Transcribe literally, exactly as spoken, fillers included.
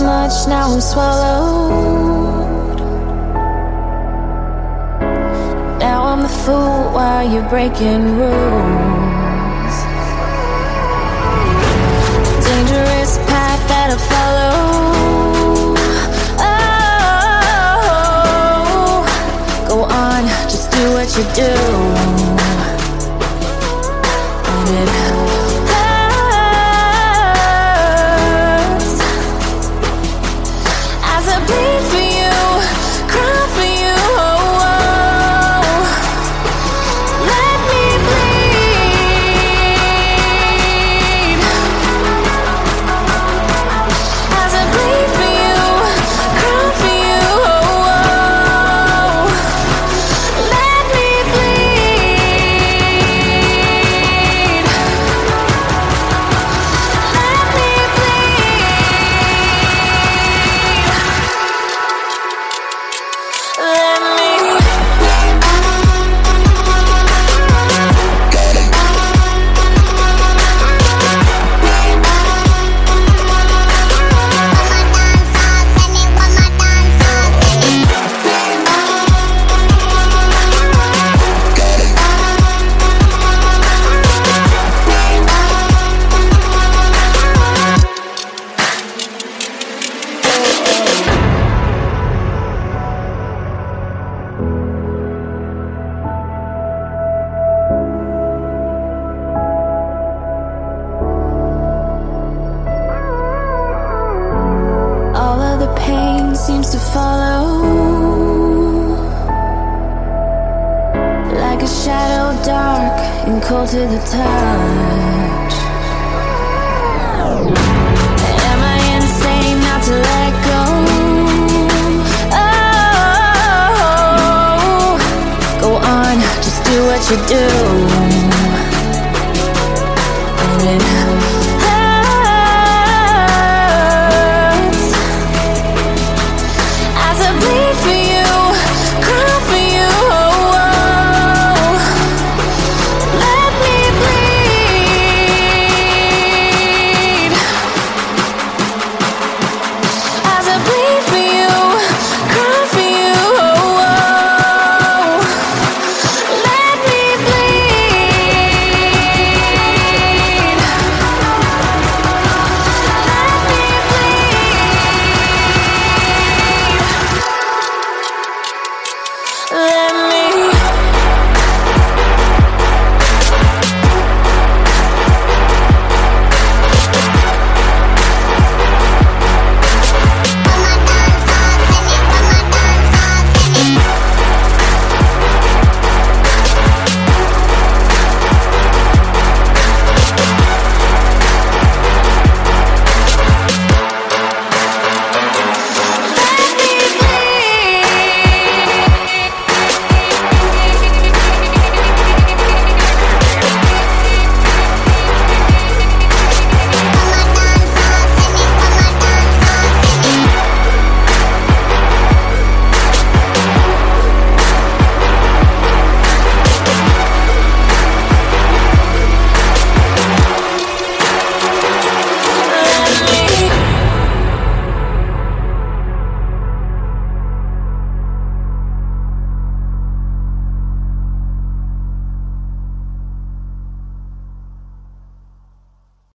much, now I'm swallowed. Now I'm the fool while you're breaking rules. Dangerous path that I follow. Oh, go on, just do what you do. And it hurts as I bleed for you, cry for you. Oh, oh. Let me bleed as I bleed for you, cry for you. Oh, oh. Let me bleed. Let me bleed. Let me. All of the pain seems to follow, like a shadow dark and cold to the touch. Am I insane not to let go? Oh, go on, just do what you do.